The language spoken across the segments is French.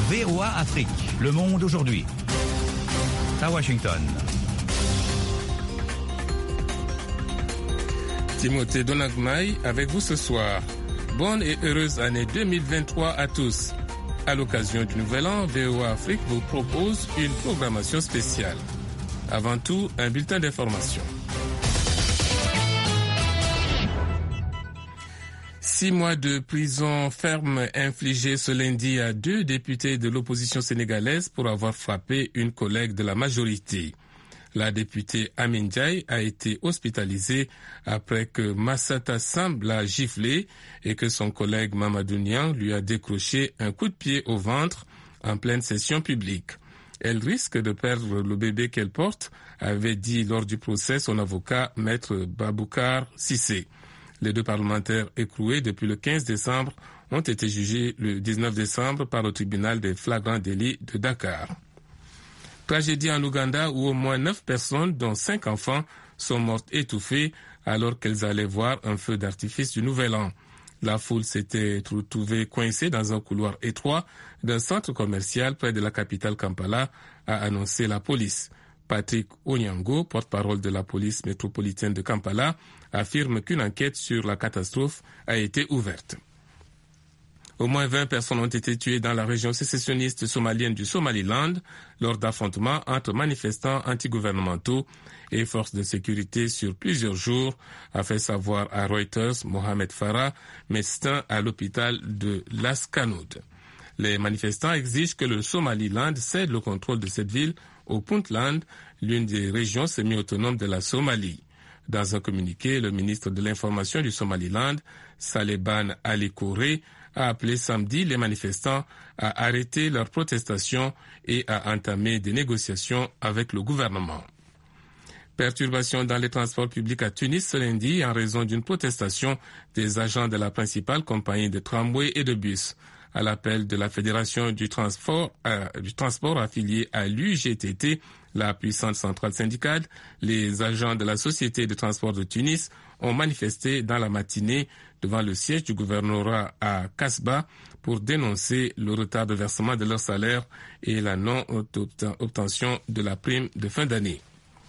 VOA Afrique, le monde aujourd'hui. À Washington. Timothée Donagmaï avec vous ce soir. Bonne et heureuse année 2023 à tous. À l'occasion du Nouvel An, VOA Afrique vous propose une programmation spéciale. Avant tout, un bulletin d'information. 6 mois de prison ferme infligés ce lundi à 2 députés de l'opposition sénégalaise pour avoir frappé une collègue de la majorité. La députée Amin Ndiaye a été hospitalisée après que Massata Samb l'a giflé et que son collègue Mamadou Niang lui a décroché un coup de pied au ventre en pleine session publique. Elle risque de perdre le bébé qu'elle porte, avait dit lors du procès son avocat, maître Baboucar Cissé. Les 2 parlementaires écroués depuis le 15 décembre ont été jugés le 19 décembre par le tribunal des flagrants délits de Dakar. Tragédie en Ouganda où au moins 9 personnes, dont 5 enfants, sont mortes étouffées alors qu'elles allaient voir un feu d'artifice du Nouvel An. La foule s'était retrouvée coincée dans un couloir étroit d'un centre commercial près de la capitale Kampala, a annoncé la police. Patrick Onyango, porte-parole de la police métropolitaine de Kampala, affirme qu'une enquête sur la catastrophe a été ouverte. Au moins 20 personnes ont été tuées dans la région sécessionniste somalienne du Somaliland lors d'affrontements entre manifestants antigouvernementaux et forces de sécurité sur plusieurs jours, a fait savoir à Reuters Mohamed Farah, médecin à l'hôpital de Las Kanoud. Les manifestants exigent que le Somaliland cède le contrôle de cette ville au Puntland, l'une des régions semi-autonomes de la Somalie. Dans un communiqué, le ministre de l'Information du Somaliland, Saleban Ali Kouré, a appelé samedi les manifestants à arrêter leurs protestations et à entamer des négociations avec le gouvernement. Perturbations dans les transports publics à Tunis ce lundi en raison d'une protestation des agents de la principale compagnie de tramway et de bus. À l'appel de la Fédération du transport affiliée à l'UGTT, la puissante centrale syndicale, les agents de la Société de transport de Tunis ont manifesté dans la matinée devant le siège du gouvernorat à Kasba pour dénoncer le retard de versement de leur salaire et la non-obtention de la prime de fin d'année.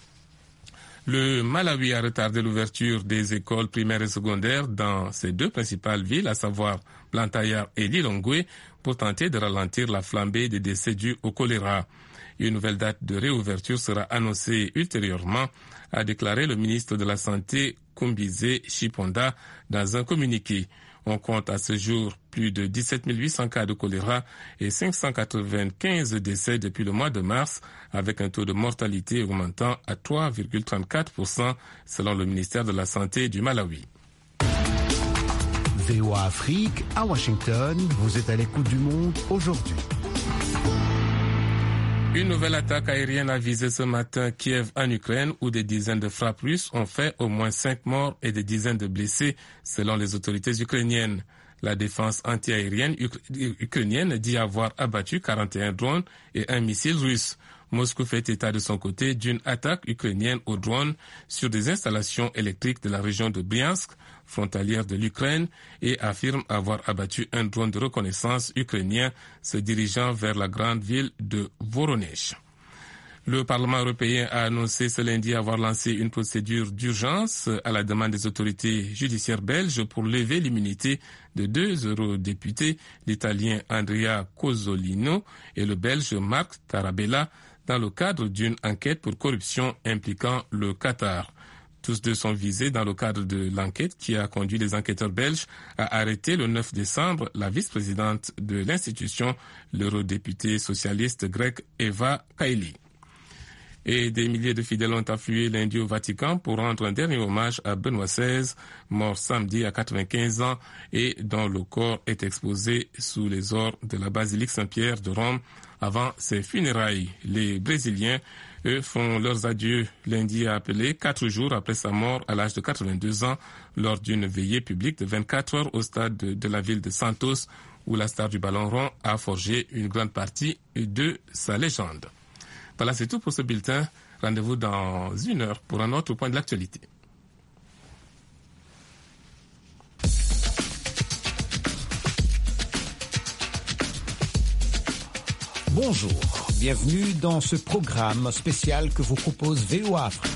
Le Malawi a retardé l'ouverture des écoles primaires et secondaires dans ses 2 principales villes, à savoir Blantyre et Lilongwe, pour tenter de ralentir la flambée des décès dus au choléra. Une nouvelle date de réouverture sera annoncée ultérieurement, a déclaré le ministre de la Santé, Kumbize Chiponda, dans un communiqué. On compte à ce jour plus de 17 800 cas de choléra et 595 décès depuis le mois de mars, avec un taux de mortalité augmentant à 3,34% selon le ministère de la Santé du Malawi. VOA Afrique, à Washington, vous êtes à l'écoute du monde aujourd'hui. Une nouvelle attaque aérienne a visé ce matin Kiev en Ukraine où des dizaines de frappes russes ont fait au moins 5 morts et des dizaines de blessés selon les autorités ukrainiennes. La défense antiaérienne ukrainienne dit avoir abattu 41 drones et un missile russe. Moscou fait état de son côté d'une attaque ukrainienne aux drones sur des installations électriques de la région de Bryansk, frontalière de l'Ukraine, et affirme avoir abattu un drone de reconnaissance ukrainien se dirigeant vers la grande ville de Voronezh. Le Parlement européen a annoncé ce lundi avoir lancé une procédure d'urgence à la demande des autorités judiciaires belges pour lever l'immunité de 2 eurodéputés, l'Italien Andrea Cozzolino et le Belge Marc Tarabella, dans le cadre d'une enquête pour corruption impliquant le Qatar. Tous 2 sont visés dans le cadre de l'enquête qui a conduit les enquêteurs belges à arrêter le 9 décembre la vice-présidente de l'institution, l'eurodéputée socialiste grecque Eva Kaili. Et des milliers de fidèles ont afflué lundi au Vatican pour rendre un dernier hommage à Benoît XVI, mort samedi à 95 ans et dont le corps est exposé sous les ors de la basilique Saint-Pierre de Rome avant ses funérailles. Les Brésiliens, eux, font leurs adieux lundi à appeler 4 jours après sa mort à l'âge de 82 ans lors d'une veillée publique de 24 heures au stade de la ville de Santos où la star du ballon rond a forgé une grande partie de sa légende. Voilà, c'est tout pour ce bulletin. Rendez-vous dans 1 heure pour un autre point de l'actualité. Bonjour, bienvenue dans ce programme spécial que vous propose VOA Afrique.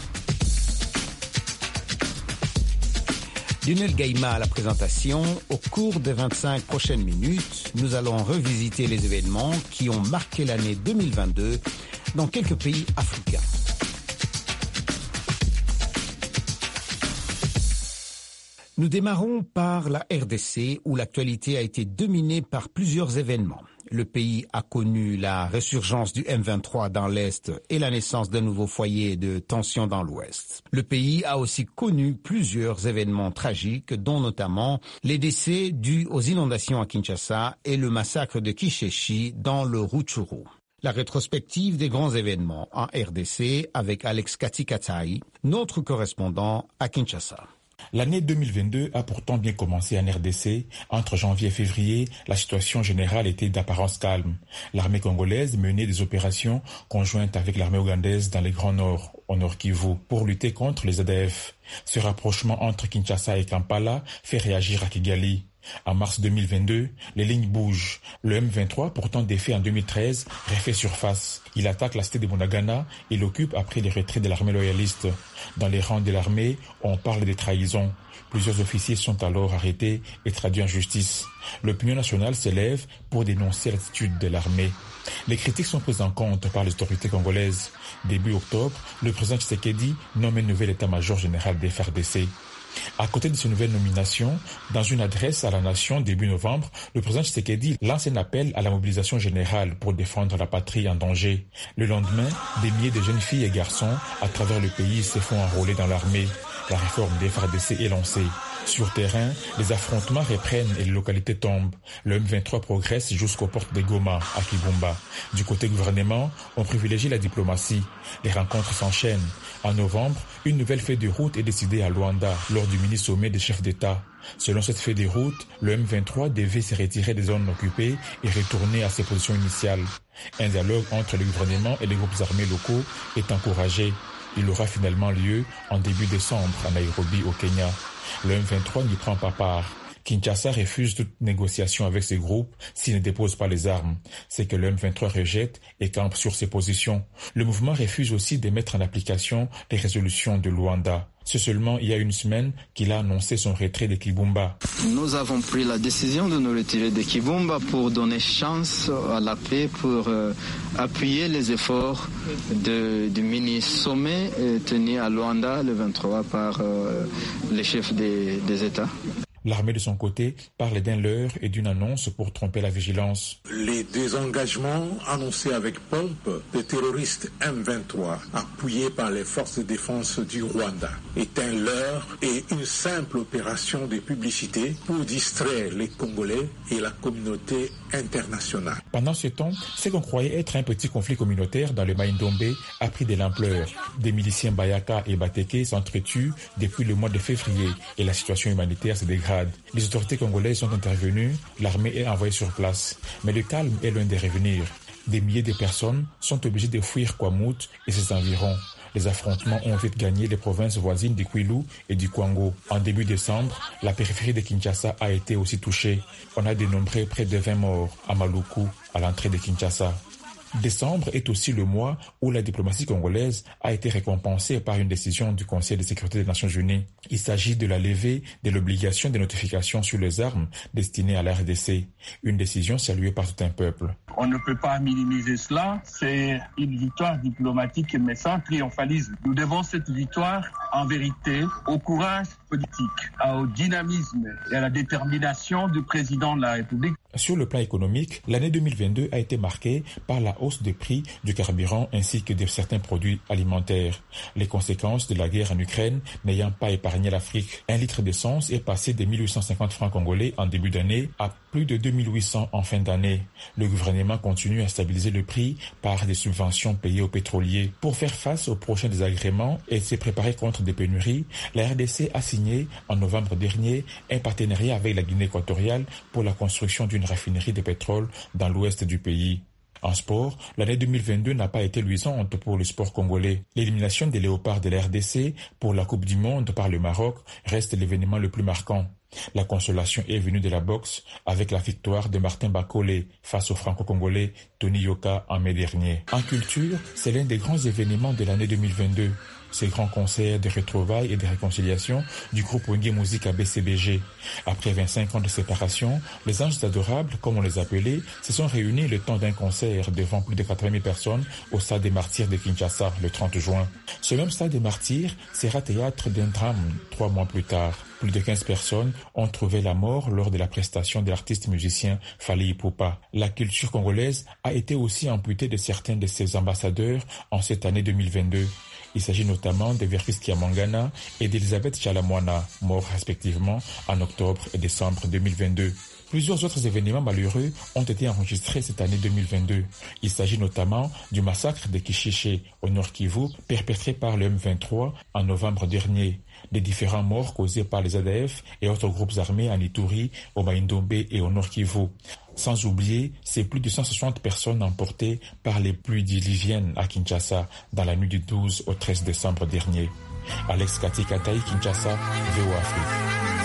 Lionel Gaïma à la présentation. Au cours des 25 prochaines minutes, nous allons revisiter les événements qui ont marqué l'année 2022 dans quelques pays africains. Nous démarrons par la RDC où l'actualité a été dominée par plusieurs événements. Le pays a connu la résurgence du M23 dans l'Est et la naissance d'un nouveau foyer de tension dans l'Ouest. Le pays a aussi connu plusieurs événements tragiques, dont notamment les décès dus aux inondations à Kinshasa et le massacre de Kisheshi dans le Rutshuru. La rétrospective des grands événements en RDC avec Alex Katikatai, notre correspondant à Kinshasa. L'année 2022 a pourtant bien commencé en RDC. Entre janvier et février, la situation générale était d'apparence calme. L'armée congolaise menait des opérations conjointes avec l'armée ougandaise dans les Grands Nord, au Nord Kivu, pour lutter contre les ADF. Ce rapprochement entre Kinshasa et Kampala fait réagir à Kigali. En mars 2022, les lignes bougent. Le M23, pourtant défait en 2013, refait surface. Il attaque la cité de Bunagana et l'occupe après les retraits de l'armée loyaliste. Dans les rangs de l'armée, on parle de trahison. Plusieurs officiers sont alors arrêtés et traduits en justice. L'opinion nationale s'élève pour dénoncer l'attitude de l'armée. Les critiques sont prises en compte par les autorités congolaises. Début octobre, le président Tshisekedi nomme un nouvel état-major général des FARDC. À côté de ces nouvelles nominations, dans une adresse à la nation début novembre, le président Tshisekedi lance un appel à la mobilisation générale pour défendre la patrie en danger. Le lendemain, des milliers de jeunes filles et garçons à travers le pays se font enrôler dans l'armée. La réforme des FARDC est lancée. Sur terrain, les affrontements reprennent et les localités tombent. Le M23 progresse jusqu'aux portes de Goma, à Kibumba. Du côté gouvernement, on privilégie la diplomatie. Les rencontres s'enchaînent. En novembre, une nouvelle feuille de route est décidée à Luanda lors du mini-sommet des chefs d'État. Selon cette feuille de route, le M23 devait se retirer des zones occupées et retourner à ses positions initiales. Un dialogue entre le gouvernement et les groupes armés locaux est encouragé. Il aura finalement lieu en début décembre à Nairobi, au Kenya. Le M23 n'y prend pas part. Kinshasa refuse toute négociation avec ces groupes s'ils ne déposent pas les armes. C'est que le M23 rejette et campe sur ses positions. Le mouvement refuse aussi de mettre en application les résolutions de Luanda. C'est seulement il y a une semaine qu'il a annoncé son retrait de Kibumba. Nous avons pris la décision de nous retirer de Kibumba pour donner chance à la paix, pour appuyer les efforts du mini-sommet tenu à Luanda le 23 par les chefs des États. L'armée de son côté parle d'un leurre et d'une annonce pour tromper la vigilance. Les désengagements annoncés avec pompe des terroristes M23 appuyés par les forces de défense du Rwanda est un leurre et une simple opération de publicité pour distraire les Congolais et la communauté internationale. Pendant ce temps, ce qu'on croyait être un petit conflit communautaire dans le Maïndombe a pris de l'ampleur. Des miliciens Bayaka et Bateke s'entretuent depuis le mois de février et la situation humanitaire se dégrade. Les autorités congolaises sont intervenues, l'armée est envoyée sur place. Mais le calme est loin de revenir. Des milliers de personnes sont obligées de fuir Kwamut et ses environs. Les affrontements ont vite gagné les provinces voisines du Kwilu et du Kwango. En début décembre, la périphérie de Kinshasa a été aussi touchée. On a dénombré près de 20 morts à Maluku, à l'entrée de Kinshasa. Décembre est aussi le mois où la diplomatie congolaise a été récompensée par une décision du Conseil de sécurité des Nations Unies. Il s'agit de la levée de l'obligation de notification sur les armes destinées à la RDC. Une décision saluée par tout un peuple. On ne peut pas minimiser cela. C'est une victoire diplomatique, mais sans triomphalisme. Nous devons cette victoire, en vérité, au courage politique, au dynamisme et à la détermination du président de la République. Sur le plan économique, l'année 2022 a été marquée par la hausse des prix du carburant ainsi que de certains produits alimentaires. Les conséquences de la guerre en Ukraine n'ayant pas épargné l'Afrique. Un litre d'essence est passé de 1850 francs congolais en début d'année à plus de 2800 en fin d'année. Le gouvernement continue à stabiliser le prix par des subventions payées aux pétroliers. Pour faire face aux prochains désagréments et se préparer contre des pénuries, la RDC a signé en novembre dernier un partenariat avec la Guinée équatoriale pour la construction d'une raffinerie de pétrole dans l'ouest du pays. En sport, l'année 2022 n'a pas été luisante pour le sport congolais. L'élimination des Léopards de la RDC pour la Coupe du Monde par le Maroc reste l'événement le plus marquant. La consolation est venue de la boxe avec la victoire de Martin Bakole face au franco-congolais Tony Yoka en mai dernier. En culture, c'est l'un des grands événements de l'année 2022. Ces grands concerts de retrouvailles et de réconciliation du groupe Wenge Musique ABCBG. Après 25 ans de séparation, les Anges Adorables, comme on les appelait, se sont réunis le temps d'un concert devant plus de 80 000 personnes au Stade des Martyrs de Kinshasa le 30 juin. Ce même Stade des Martyrs sera théâtre d'un drame 3 mois plus tard. Plus de 15 personnes ont trouvé la mort lors de la prestation de l'artiste musicien Fally Ipupa. La culture congolaise a été aussi amputée de certains de ses ambassadeurs en cette année 2022. Il s'agit notamment de Vervis Kiamangana et d'Elisabeth Chalamwana, morts respectivement en octobre et décembre 2022. Plusieurs autres événements malheureux ont été enregistrés cette année 2022. Il s'agit notamment du massacre de Kishiché au Nord Kivu, perpétré par le M23 en novembre dernier, des différents morts causés par les ADF et autres groupes armés en Ituri, au Maïndombe et au Nord Kivu. Sans oublier ces plus de 160 personnes emportées par les pluies diluviennes à Kinshasa dans la nuit du 12 au 13 décembre dernier. Alex Katikataï, Kinshasa, VOA Afrique.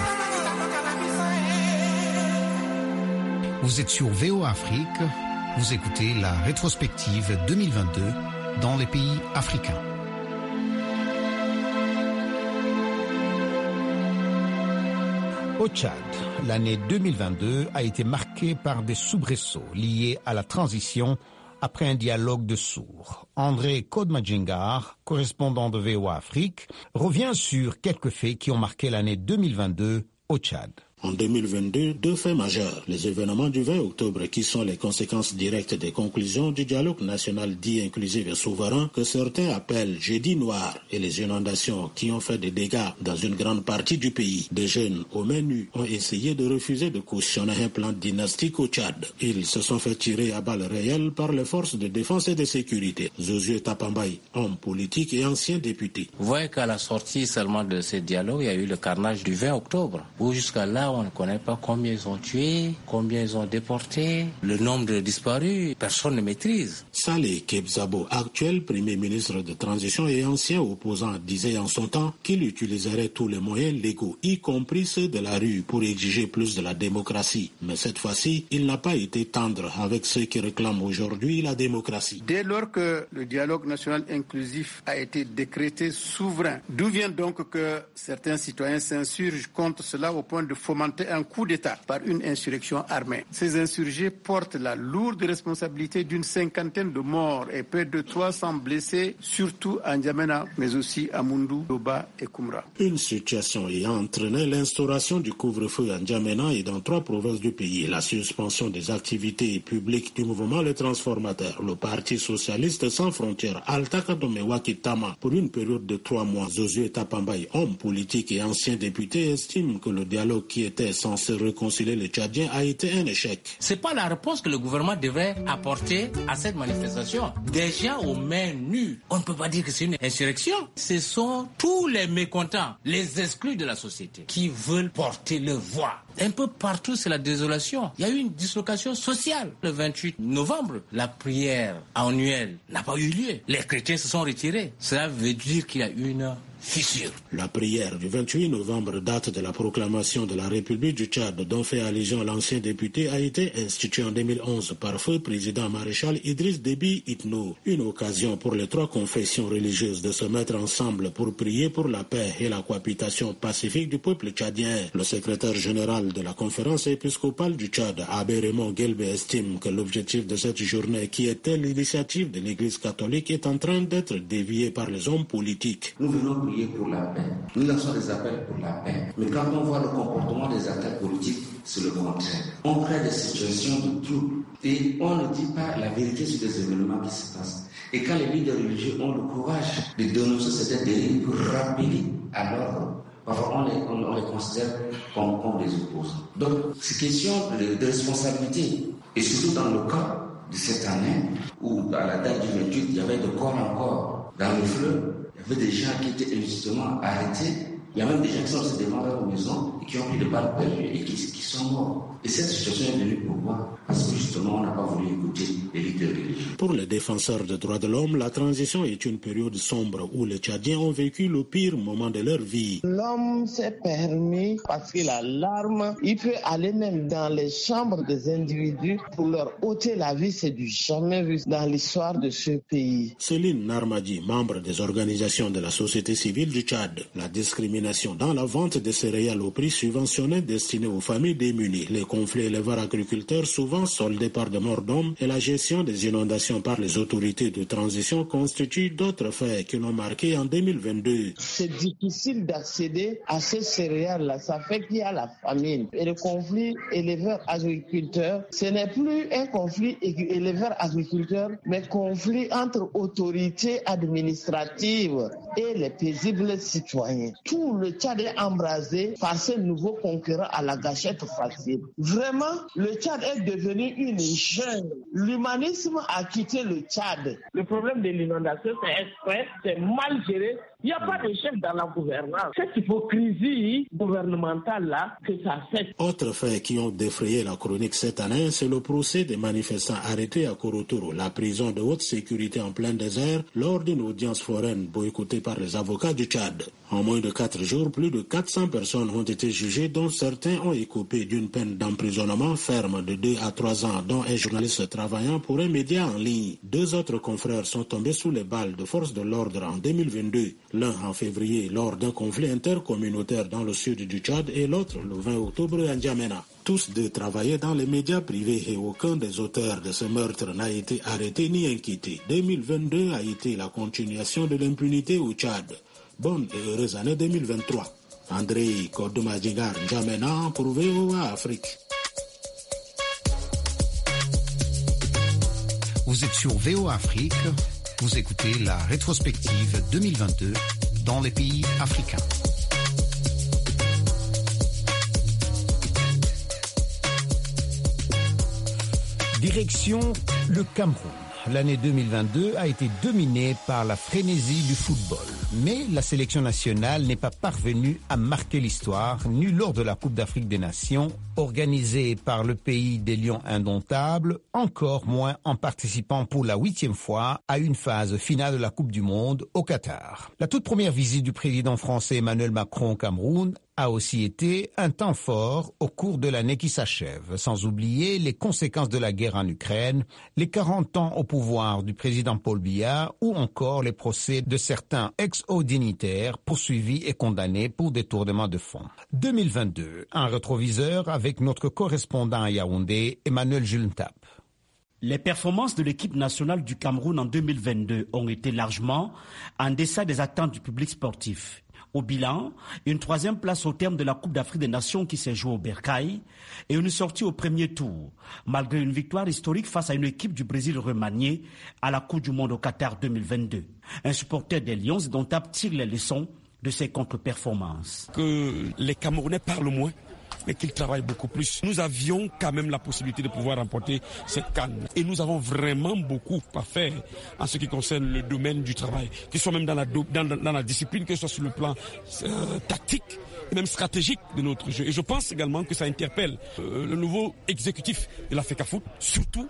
Vous êtes sur VOA Afrique, vous écoutez la rétrospective 2022 dans les pays africains. Au Tchad, l'année 2022 a été marquée par des soubresauts liés à la transition après un dialogue de sourds. André Kodmadjingar, correspondant de VOA Afrique, revient sur quelques faits qui ont marqué l'année 2022 au Tchad. En 2022, 2 faits majeurs. Les événements du 20 octobre qui sont les conséquences directes des conclusions du dialogue national dit inclusif et souverain que certains appellent jeudi noir et les inondations qui ont fait des dégâts dans une grande partie du pays. Des jeunes aux mains nues ont essayé de refuser de cautionner un plan dynastique au Tchad. Ils se sont fait tirer à balles réelles par les forces de défense et de sécurité. Josué Tapambaye, homme politique et ancien député. Vous voyez qu'à la sortie seulement de ce dialogue, il y a eu le carnage du 20 octobre, où jusqu'à là, on ne connaît pas combien ils ont tué, combien ils ont déporté, le nombre de disparus, personne ne maîtrise. Saleh Kebzabo, actuel premier ministre de transition et ancien opposant, disait en son temps qu'il utiliserait tous les moyens légaux, y compris ceux de la rue, pour exiger plus de la démocratie. Mais cette fois-ci, il n'a pas été tendre avec ceux qui réclament aujourd'hui la démocratie. Dès lors que le dialogue national inclusif a été décrété souverain, d'où vient donc que certains citoyens s'insurgent contre cela au point de fomenter un coup d'État par une insurrection armée. Ces insurgés portent la lourde responsabilité d'une 50aine de morts et près de 300 blessés, surtout à N'Djamena, mais aussi à Moundou, Doba et Koumra. Une situation ayant entraîné l'instauration du couvre-feu à N'Djamena et dans 3 provinces du pays, la suspension des activités publiques du mouvement Les Transformateurs, le Parti Socialiste Sans Frontières, Altaka Domewa Kitama, pour une période de 3 mois. Josué Tapambaye, homme politique et ancien député, estime que le dialogue qui était censé réconcilier les Tchadiens a été un échec. C'est pas la réponse que le gouvernement devrait apporter à cette manifestation. Des gens aux mains nues, on ne peut pas dire que c'est une insurrection. Ce sont tous les mécontents, les exclus de la société, qui veulent porter leur voix. Un peu partout, c'est la désolation. Il y a eu une dislocation sociale. Le 28 novembre, la prière annuelle n'a pas eu lieu. Les chrétiens se sont retirés. Cela veut dire qu'il y a une fissure. La prière du 28 novembre date de la proclamation de la République du Tchad, dont fait allusion l'ancien député, a été instituée en 2011 par feu président maréchal Idriss Déby Itno. Une occasion pour les 3 confessions religieuses de se mettre ensemble pour prier pour la paix et la cohabitation pacifique du peuple tchadien. Le secrétaire général de la conférence épiscopale du Tchad, Abbé Raymond Gelbe, estime que l'objectif de cette journée, qui était l'initiative de l'Église catholique, est en train d'être dévié par les hommes politiques. Nous venons prier pour la paix. Nous lançons des appels pour la paix. Mais quand on voit le comportement des acteurs politiques, c'est le contraire. On crée des situations de trouble et on ne dit pas la vérité sur des événements qui se passent. Et quand les leaders religieux ont le courage de dénoncer cette dérive pour rappeler à l'ordre, parfois on les considère comme des opposants. Donc, c'est question de responsabilité. Et surtout dans le cas de cette année, où à la date du 28, il y avait de corps encore dans le fleuve, il y avait des gens qui étaient injustement arrêtés. Il y a même des gens qui sont restés devant leur maison et qui ont pris des balles perdues et qui sont morts. Et cette situation est venue pourquoi? Parce que justement on n'a pas voulu écouter les leaders religieux. Pour les défenseurs des droits de l'homme, la transition est une période sombre où les Tchadiens ont vécu le pire moment de leur vie. L'homme s'est permis, parce qu'il a l'arme, il peut aller même dans les chambres des individus pour leur ôter la vie. C'est du jamais vu dans l'histoire de ce pays. Céline Narmadi, membre des organisations de la société civile du Tchad. La discrimination dans la vente des céréales au prix subventionné destiné aux familles démunies, les conflits éleveurs-agriculteurs souvent soldés par des morts d'hommes et la gestion des inondations par les autorités de transition constituent d'autres faits qui l'ont marqué en 2022. C'est difficile d'accéder à ces céréales-là. Ça fait qu'il y a la famine. Et le conflit éleveur-agriculteur, ce n'est plus un conflit éleveur-agriculteur, mais conflit entre autorités administratives et les paisibles citoyens. Tout le Tchad est embrasé par ces nouveaux concurrents à la gâchette facile. Vraiment, le Tchad est devenu une jungle. L'humanisme a quitté le Tchad. Le problème de l'inondation, c'est exprès, c'est mal géré. Il n'y a pas de chef dans la gouvernance. Cette hypocrisie gouvernementale-là, que ça fait. Autres faits qui ont défrayé la chronique cette année, c'est le procès des manifestants arrêtés à Korotoro, la prison de haute sécurité en plein désert, lors d'une audience foraine boycottée par les avocats du Tchad. En moins de 4 jours, plus de 400 personnes ont été jugées, dont certains ont écopé d'une peine d'emprisonnement ferme de 2 à 3 ans, dont un journaliste travaillant pour un média en ligne. 2 autres confrères sont tombés sous les balles de forces de l'ordre en 2022. L'un en février lors d'un conflit intercommunautaire dans le sud du Tchad et l'autre le 20 octobre à N'Djamena. Tous deux travaillaient dans les médias privés et aucun des auteurs de ce meurtre n'a été arrêté ni inquiété. 2022 a été la continuation de l'impunité au Tchad. Bonne et heureuse année 2023. André Kodomadjigar N'Djamena pour VOA Afrique. Vous êtes sur VOA Afrique. Vous écoutez la rétrospective 2022 dans les pays africains. Direction le Cameroun. L'année 2022 a été dominée par la frénésie du football. Mais la sélection nationale n'est pas parvenue à marquer l'histoire, ni lors de la Coupe d'Afrique des Nations, organisée par le pays des Lions indomptables, encore moins en participant pour la 8e fois à une phase finale de la Coupe du Monde au Qatar. La toute première visite du président français Emmanuel Macron au Cameroun a aussi été un temps fort au cours de l'année qui s'achève, sans oublier les conséquences de la guerre en Ukraine, les 40 ans au pouvoir du président Paul Biya ou encore les procès de certains ex-hauts dignitaires poursuivis et condamnés pour détournement de fonds. 2022, un rétroviseur avec notre correspondant à Yaoundé, Emmanuel Julntap. Les performances de l'équipe nationale du Cameroun en 2022 ont été largement en deçà des attentes du public sportif. Au bilan, une 3e place au terme de la Coupe d'Afrique des Nations qui s'est jouée au Bercail et une sortie au premier tour, malgré une victoire historique face à une équipe du Brésil remaniée à la Coupe du Monde au Qatar 2022. Un supporter des Lions indomptables tire les leçons de ces contre-performances. Que les Camerounais parlent moins, mais qu'ils travaillent beaucoup plus. Nous avions quand même la possibilité de pouvoir remporter cette CAN. Et nous avons vraiment beaucoup à faire en ce qui concerne le domaine du travail, que ce soit même dans la discipline, que ce soit sur le plan tactique et même stratégique de notre jeu. Et je pense également que ça interpelle le nouveau exécutif de la FECAFOOT, surtout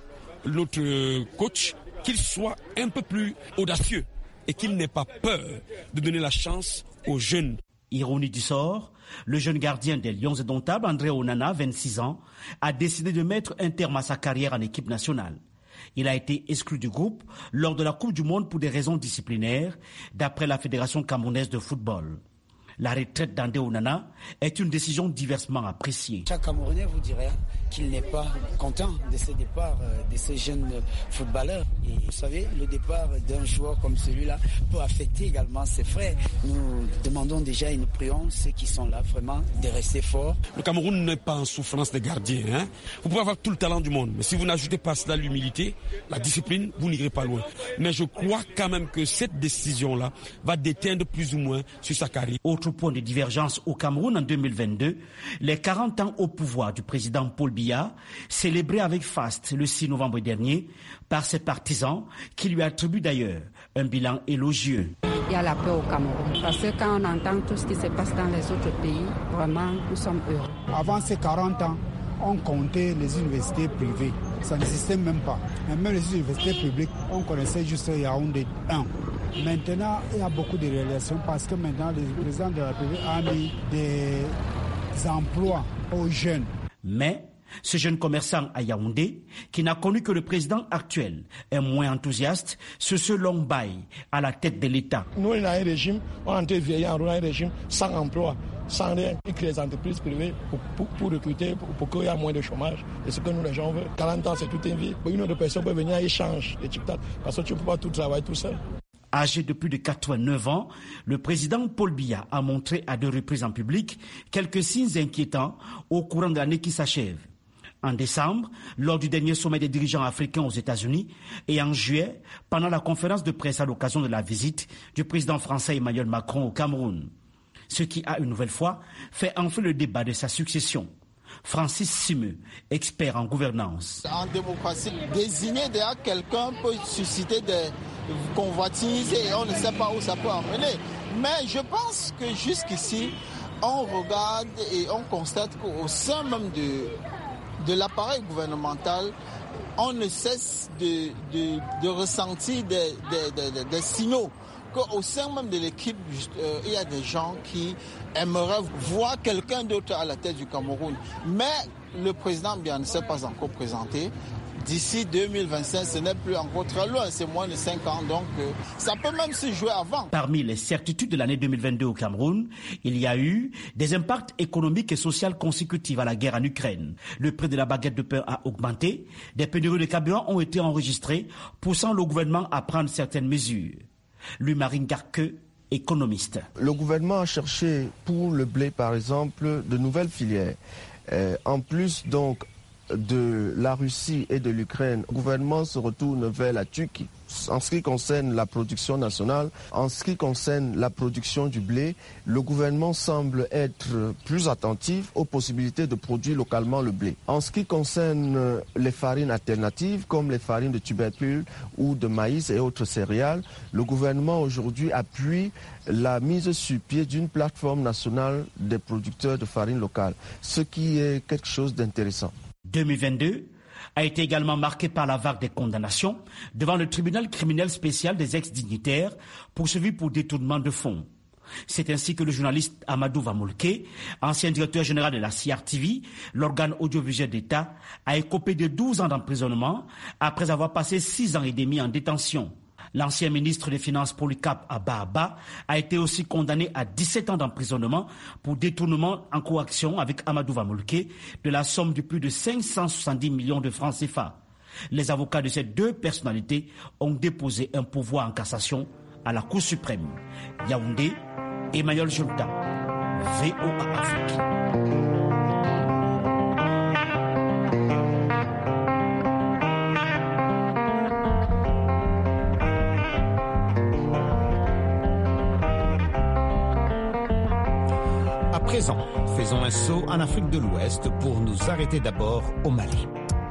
notre coach, qu'il soit un peu plus audacieux et qu'il n'ait pas peur de donner la chance aux jeunes. Ironie du sort, le jeune gardien des Lions indomptables, André Onana, 26 ans, a décidé de mettre un terme à sa carrière en équipe nationale. Il a été exclu du groupe lors de la Coupe du Monde pour des raisons disciplinaires, d'après la Fédération camerounaise de football. La retraite d'André Onana est une décision diversement appréciée. Chaque Camerounais vous dirait qu'il n'est pas content de ce départ de ces jeunes footballeurs. Et vous savez, le départ d'un joueur comme celui-là peut affecter également ses frères. Nous demandons déjà et nous prions ceux qui sont là vraiment de rester forts. Le Cameroun n'est pas en souffrance des gardiens. Vous pouvez avoir tout le talent du monde, mais si vous n'ajoutez pas cela l'humilité, la discipline, vous n'irez pas loin. Mais je crois quand même que cette décision-là va déteindre plus ou moins sur sa carrière. Autre point de divergence au Cameroun en 2022, les 40 ans au pouvoir du président Paul Biya, célébré avec faste le 6 novembre dernier par ses partisans, qui lui attribuent d'ailleurs un bilan élogieux. Il y a la paix au Cameroun, parce que quand on entend tout ce qui se passe dans les autres pays, vraiment, nous sommes heureux. Avant ces 40 ans, on comptait les universités privées. Ça n'existait même pas. Et même les universités publiques, on connaissait juste Yaoundé 1. Maintenant, il y a beaucoup de réalisations parce que maintenant, le président de la République a mis des emplois aux jeunes. Mais ce jeune commerçant à Yaoundé, qui n'a connu que le président actuel, est moins enthousiaste sur ce long bail à la tête de l'État. Nous, on a un régime, on a un régime sans emploi, sans rien. Ils créent des entreprises privées pour recruter, pour qu'il y ait moins de chômage. Et ce que nous, les gens veulent. 40 ans, c'est toute une vie. Une autre personne peut venir et échanger les TikTok parce que tu ne peux pas tout travailler tout seul. Âgé de plus de 89 ans, le président Paul Biya a montré à 2 reprises en public quelques signes inquiétants au courant de l'année qui s'achève. En décembre, lors du dernier sommet des dirigeants africains aux États-Unis, et en juillet, pendant la conférence de presse à l'occasion de la visite du président français Emmanuel Macron au Cameroun. Ce qui a une nouvelle fois fait enfler le débat de sa succession. Francis Simeux, expert en gouvernance. En démocratie, désigner derrière quelqu'un peut susciter des convoitises et on ne sait pas où ça peut emmener. Mais je pense que jusqu'ici, on regarde et on constate qu'au sein même de l'appareil gouvernemental, on ne cesse de ressentir des signaux qu'au sein même de l'équipe, il y a des gens qui aimeraient voir quelqu'un d'autre à la tête du Cameroun. Mais le président Biya ne s'est pas encore présenté. D'ici 2025, ce n'est plus encore très loin, c'est moins de 5 ans, donc ça peut même se jouer avant. Parmi les certitudes de l'année 2022 au Cameroun, il y a eu des impacts économiques et sociaux consécutifs à la guerre en Ukraine. Le prix de la baguette de pain a augmenté, des pénuries de carburant ont été enregistrées, poussant le gouvernement à prendre certaines mesures. Louis-Marie Garque, économiste. Le gouvernement a cherché pour le blé, par exemple, de nouvelles filières. En plus, donc, de la Russie et de l'Ukraine, le gouvernement se retourne vers la Turquie. En ce qui concerne la production nationale, en ce qui concerne la production du blé, le gouvernement semble être plus attentif aux possibilités de produire localement le blé. En ce qui concerne les farines alternatives, comme les farines de tubercules ou de maïs et autres céréales, le gouvernement aujourd'hui appuie la mise sur pied d'une plateforme nationale des producteurs de farine locale, ce qui est quelque chose d'intéressant. 2022 a été également marqué par la vague des condamnations devant le tribunal criminel spécial des ex-dignitaires poursuivis pour détournement de fonds. C'est ainsi que le journaliste Amadou Vamolke, ancien directeur général de la CRTV, l'organe audiovisuel d'État, a écopé de 12 ans d'emprisonnement après avoir passé 6 ans et demi en détention. L'ancien ministre des Finances Polycarpe Abba a été aussi condamné à 17 ans d'emprisonnement pour détournement en coaction avec Amadou Vamolke de la somme de plus de 570 millions de francs CFA. Les avocats de ces 2 personnalités ont déposé un pourvoi en cassation à la Cour suprême. Yaoundé, Emmanuel Junta, VOA Afrique. À présent, faisons un saut en Afrique de l'Ouest pour nous arrêter d'abord au Mali.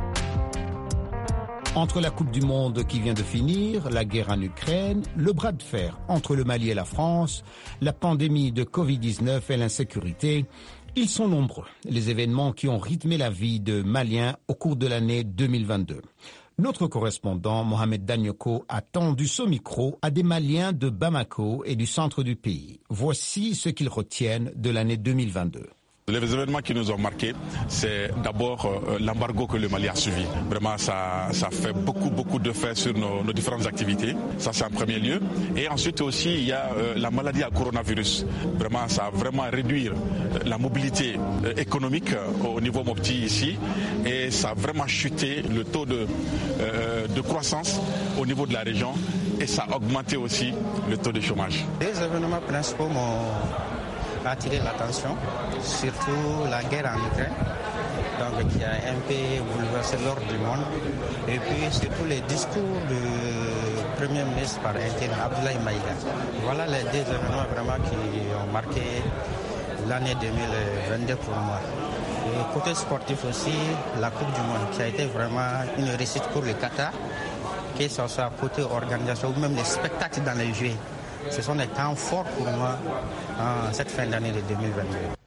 Entre la Coupe du Monde qui vient de finir, la guerre en Ukraine, le bras de fer entre le Mali et la France, la pandémie de Covid-19 et l'insécurité, ils sont nombreux, les événements qui ont rythmé la vie de Maliens au cours de l'année 2022. Notre correspondant, Mohamed Danyoko, a tendu ce micro à des Maliens de Bamako et du centre du pays. Voici ce qu'ils retiennent de l'année 2022. Les événements qui nous ont marqués, c'est d'abord l'embargo que le Mali a suivi. Vraiment, ça fait beaucoup d'effets sur nos différentes activités. Ça, c'est en premier lieu. Et ensuite aussi, il y a la maladie à coronavirus. Vraiment, ça a vraiment réduit la mobilité économique au niveau Mopti ici. Et ça a vraiment chuté le taux de croissance au niveau de la région. Et ça a augmenté aussi le taux de chômage. Les événements principaux attirer l'attention, surtout la guerre en Ukraine, donc qui a un peu bouleversé l'ordre du monde, et puis surtout les discours du Premier ministre par intérim, Abdoulaye Maïga. Voilà les 2 événements vraiment qui ont marqué l'année 2022 pour moi. Et côté sportif aussi, la Coupe du Monde qui a été vraiment une réussite pour le Qatar, que ce soit côté organisation ou même les spectacles dans les jeux. Ce sont des temps forts pour moi en cette fin d'année de 2022.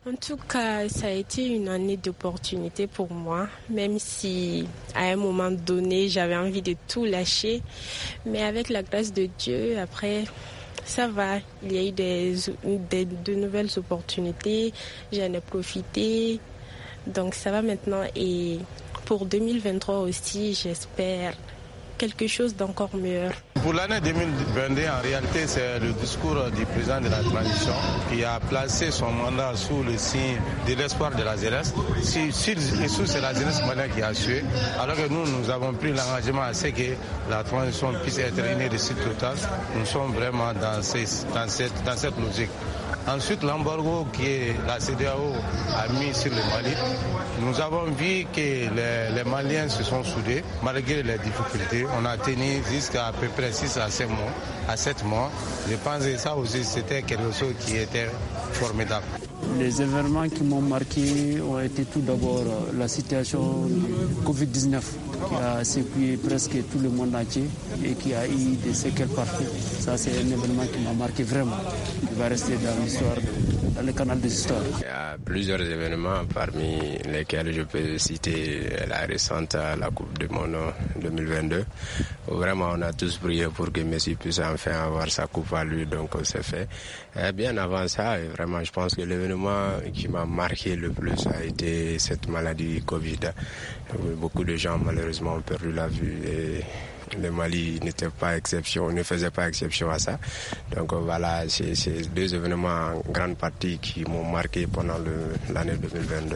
En tout cas, ça a été une année d'opportunité pour moi, même si à un moment donné, j'avais envie de tout lâcher. Mais avec la grâce de Dieu, après, ça va. Il y a eu de nouvelles opportunités, j'en ai profité. Donc ça va maintenant. Et pour 2023 aussi, j'espère quelque chose d'encore meilleur. Pour l'année 2022, en réalité, c'est le discours du président de la transition qui a placé son mandat sous le signe de l'espoir de la jeunesse. C'est la jeunesse malienne qui a sué, alors que nous avons pris l'engagement à ce que la transition puisse être une réussite totale. Nous sommes vraiment dans cette logique. Ensuite, l'embargo que la CEDEAO a mis sur le Mali, nous avons vu que les Maliens se sont soudés malgré les difficultés. On a tenu jusqu'à peu près 6 à 7 mois. Je pense que ça aussi, c'était quelque chose qui était formidable. Les événements qui m'ont marqué ont été tout d'abord la situation du Covid-19 qui a secoué presque tout le monde entier et qui a eu des séquelles partout. Ça, c'est un événement qui m'a marqué vraiment. Il va rester dans l'histoire, dans le canal des histoires. Il y a plusieurs événements parmi lesquels je peux citer la récente la Coupe du Monde 2022. Vraiment, on a tous prié pour que Messi puisse enfin avoir sa coupe à lui, donc c'est fait. Et bien avant ça, vraiment, je pense que l'événement qui m'a marqué le plus a été cette maladie Covid. Beaucoup de gens, malheureusement, ont perdu la vue et le Mali n'était pas exception, ne faisait pas exception à ça. Donc voilà, c'est deux événements en grande partie qui m'ont marqué pendant l'année 2022.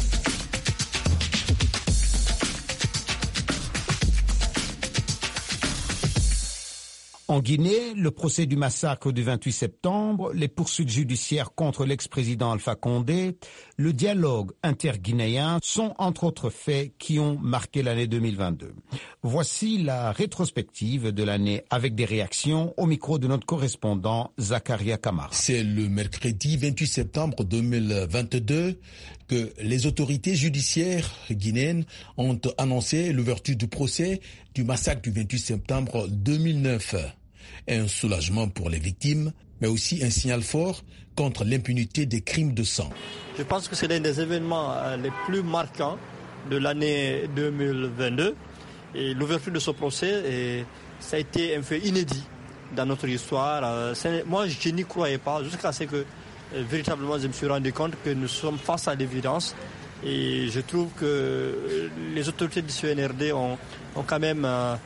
En Guinée, le procès du massacre du 28 septembre, les poursuites judiciaires contre l'ex-président Alpha Condé, le dialogue interguinéen sont entre autres faits qui ont marqué l'année 2022. Voici la rétrospective de l'année avec des réactions au micro de notre correspondant Zakaria Kamara. C'est le mercredi 28 septembre 2022 que les autorités judiciaires guinéennes ont annoncé l'ouverture du procès du massacre du 28 septembre 2009. Un soulagement pour les victimes, mais aussi un signal fort contre l'impunité des crimes de sang. Je pense que c'est l'un des événements les plus marquants de l'année 2022. Et l'ouverture de ce procès, ça a été un fait inédit dans notre histoire. Moi, je n'y croyais pas jusqu'à ce que véritablement je me suis rendu compte que nous sommes face à l'évidence. Et je trouve que les autorités du CNRD ont quand même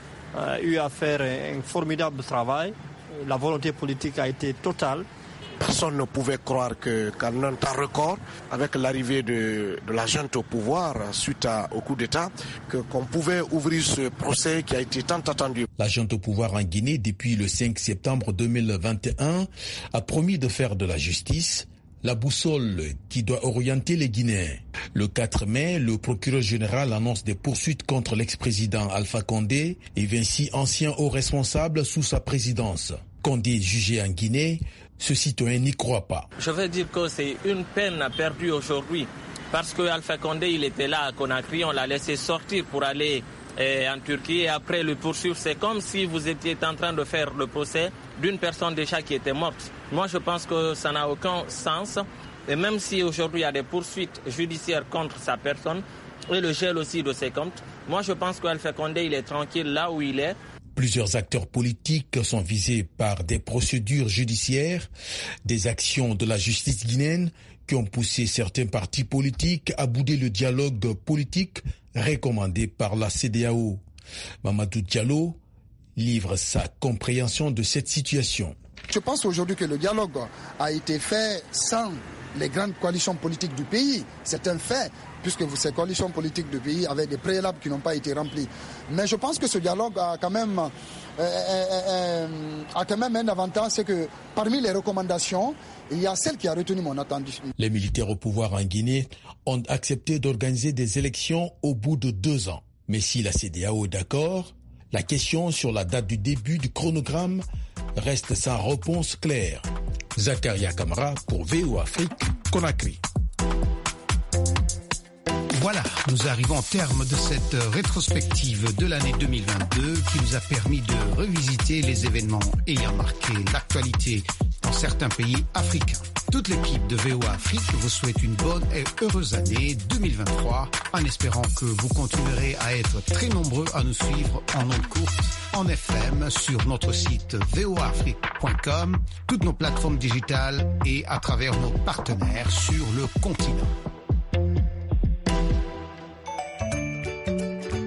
eu à faire un formidable travail. La volonté politique a été totale. Personne ne pouvait croire qu'en un temps record, avec l'arrivée de la junte au pouvoir suite au coup d'État, qu'on pouvait ouvrir ce procès qui a été tant attendu. La junte au pouvoir en Guinée, depuis le 5 septembre 2021, a promis de faire de la justice la boussole qui doit orienter les Guinéens. Le 4 mai, le procureur général annonce des poursuites contre l'ex-président Alpha Condé et Vinci, ancien haut responsable sous sa présidence. Condé jugé en Guinée, ce citoyen n'y croit pas. Je veux dire que c'est une peine perdue aujourd'hui parce que Alpha Condé, il était là à Conakry, on l'a laissé sortir pour aller en Turquie et après le poursuivre. C'est comme si vous étiez en train de faire le procès d'une personne déjà qui était morte. Moi, je pense que ça n'a aucun sens. Et même si aujourd'hui il y a des poursuites judiciaires contre sa personne et le gel aussi de ses comptes, moi je pense qu'Alpha Condé, il est tranquille là où il est. Plusieurs acteurs politiques sont visés par des procédures judiciaires, des actions de la justice guinéenne qui ont poussé certains partis politiques à bouder le dialogue politique recommandé par la CEDEAO. Mamadou Diallo livre sa compréhension de cette situation. Je pense aujourd'hui que le dialogue a été fait sans les grandes coalitions politiques du pays. C'est un fait, puisque ces coalitions politiques du pays avaient des préalables qui n'ont pas été remplis. Mais je pense que ce dialogue a quand même un avantage, c'est que parmi les recommandations, il y a celle qui a retenu mon attention. Les militaires au pouvoir en Guinée ont accepté d'organiser des élections au bout de 2 ans. Mais si la CEDEAO est d'accord, la question sur la date du début du chronogramme reste sans réponse claire. Zakaria Kamara pour VOA Afrique, Conakry. Voilà, nous arrivons au terme de cette rétrospective de l'année 2022 qui nous a permis de revisiter les événements ayant marqué l'actualité dans certains pays africains. Toute l'équipe de VOA Afrique vous souhaite une bonne et heureuse année 2023 en espérant que vous continuerez à être très nombreux à nous suivre en ondes courtes, en FM, sur notre site voaafrique.com, toutes nos plateformes digitales et à travers nos partenaires sur le continent.